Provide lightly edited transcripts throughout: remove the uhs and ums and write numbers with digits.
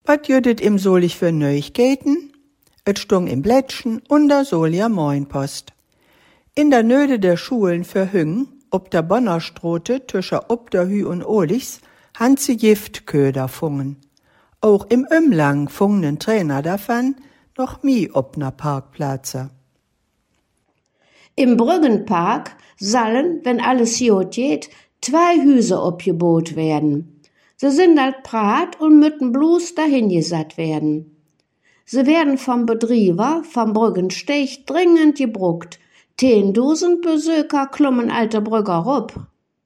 Wat jüdet im Solich für Neuigkeiten? Et stung im Blättchen und der Solia Moinpost. In der Nöde der Schulen für Hüng, ob der Bonnerstrote tüscher ob der Hü und Olichs, han sie Giftköder fungen. Auch im Umlang fungenen Trainer davon noch mi obner Parkplätze. Im Brüggenpark sollen, wenn alles gut geht, 2 Hüse obgebot werden. Sie sind halt Prat und müssen bloß dahin gesatt werden. Sie werden vom Betrieber, vom Brüggenstech dringend gebruckt. 10.000 Besucher klummen alte Brügger rup.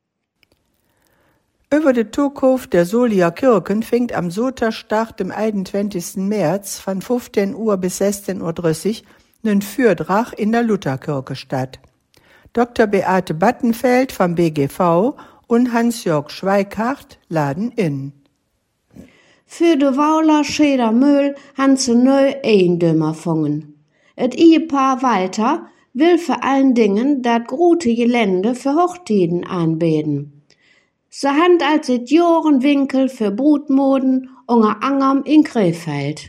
Über die Zukunft der Solier Kirchen fängt am Sonntag, dem 21. März von 15 Uhr bis 16.30 Uhr ein Fürdrach in der Lutherkirche statt. Dr. Beate Battenfeld vom BGV und Hans-Jörg Schweikart laden in. Für de Wauler Scheder Mühl han se neu Ehendömer fungen. Et Ehepaar Walter will vor allen Dingen dat grote Gelände für Hochtieden anbeten. Se hand als et Jorenwinkel für Brutmoden unger Angam in Krefeld.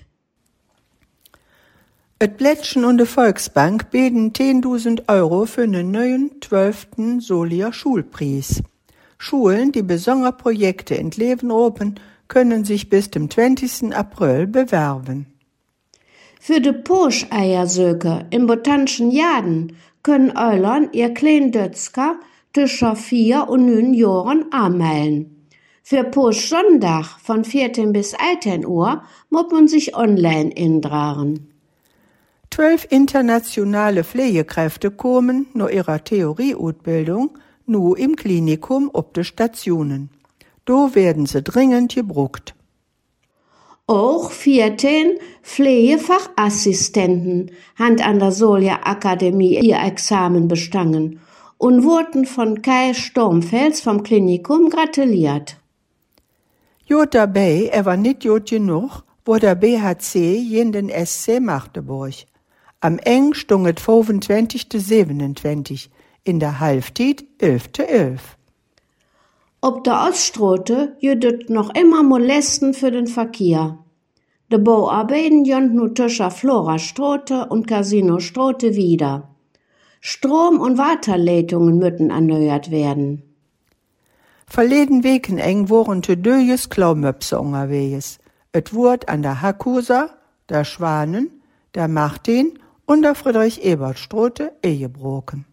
Et Blättchen und de Volksbank beten 10.000 Euro für einen neuen 12. Solier Schulpreis. Schulen, die besondere Projekte in Leben rufen, können sich bis zum 20. April bewerben. Für de Poscheiersöke im Botanischen Jaden können Eulern ihr kleinen Dötzker zwischen 4 und 9 Jahren anmelden. Für Posch-Sonntag von 14 bis 18 Uhr muss man sich online intragen. 12 internationale Pflegekräfte kommen nach ihrer Theorieausbildung nur im Klinikum ob de Stationen. Do werden sie dringend gebruckt. Auch 14 Pflegefachassistenten haben an der Solier Akademie ihr Examen bestanden und wurden von Kai Sturmfels vom Klinikum gratuliert. Jod dabei, war nicht jod genug, wo der BHC jeden SC Magdeburg. Am eng stunget 25.27, in der Halbzeit 11.11. Ob der Oststrote jüdet noch immer Molesten für den Verkehr. De Bauarbeiten jönt nu tischer Florastrote und Casino-Strote wieder. Strom- und Wasserleitungen müssen erneuert werden. Verleden Weken eng woren te döjes Klaumöpse unterwegs. Et wurd an der Hackuser, der Schwanen, der Martin und der Friedrich-Ebert-Strote gebrochen.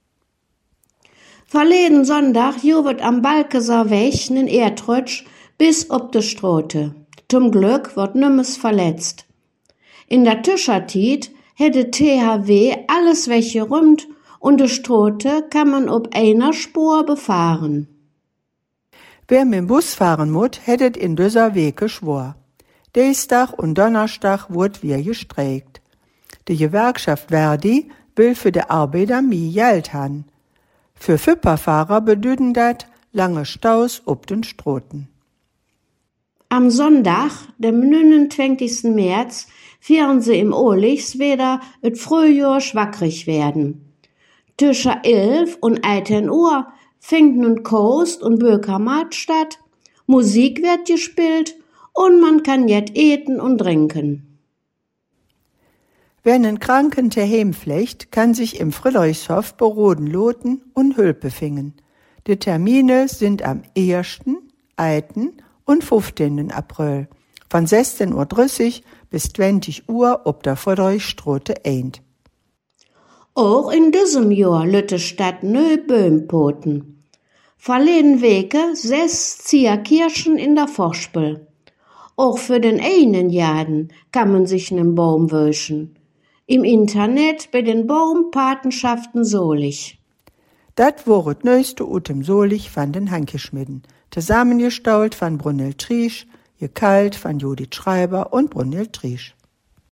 Verleden Sonntag jubelt am Balkeser Weg nen Erdrutsch bis ob de Strote. Zum Glück wird nimmes verletzt. In der Tischertit hätte THW alles weggerümmt und de Strote kann man ob einer Spur befahren. Wer mit dem Bus fahren muss, hättet in dieser Wege schwor. Dienstag und Donnerstag wird wir gestreikt. Die Gewerkschaft Verdi will für die Arbeiter mehr Geld haben. Für Fipperfahrer bedeuten das lange Staus ob den Stroten. Am Sonntag, dem 29. März, feiern sie im Olichs wieder et Frühjahr schwackrig werden. Zwischen 11 und 18 Uhr fängt nun Kost und Bökermat statt, Musik wird gespielt und man kann jet eten und trinken. Wer einen Kranken daheim pflegt, kann sich im Friedrichshof beroden loten und Hülpe fingen. Die Termine sind am 1., 1. und 15. April von 16.30 Uhr bis 20 Uhr ob der Friedrichstrote 1. Auch in diesem Jahr lütte Stadt neu Böhmpoten. Verleden Wege 6 Zierkirschen in der Vorspel. Auch für den einen Jahren kann man sich nen Baum wünschen. Im Internet bei den Baumpatenschaften Solich. Dat woret neueste utem Solich von den Hankeschmidden, zusammengestaut von Brunhild Triesch, gekalt von Judith Schreiber und Brunhild Triesch.